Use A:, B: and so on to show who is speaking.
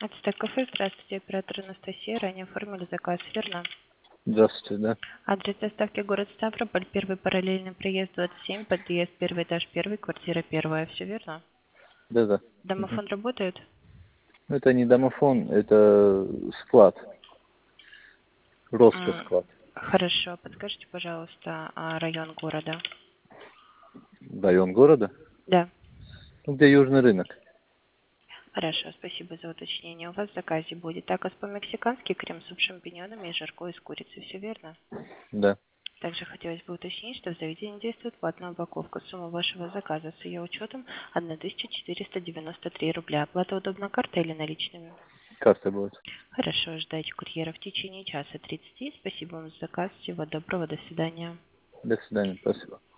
A: Ацтек кафе, здравствуйте, оператор Анастасия. Ранее оформили заказ, верно?
B: Здравствуйте, да.
A: Адрес доставки город Ставрополь, первый параллельный проезд 27, подъезд, первый этаж, первый, квартира первая. Все верно?
B: Да-да. Мгм.
A: Домофон работает?
B: Это не домофон, это склад.
A: М,
B: Роспосклад.
A: Хорошо. Подскажите, пожалуйста, район города?
B: Район города?
A: Да.
B: Ну, где Южный рынок.
A: Хорошо, спасибо за уточнение. У вас в заказе будет такос по-мексикански, крем-суп с шампиньонами и жаркое из курицы. Все верно?
B: Да.
A: Также хотелось бы уточнить, что в заведении действует платная упаковка. Сумма вашего заказа с ее учетом 1493 рубля. Оплата удобна картой или наличными?
B: Карта будет.
A: Хорошо, ждайте курьера в течение часа 30. Спасибо вам за заказ. Всего доброго, до свидания.
B: До свидания. Спасибо.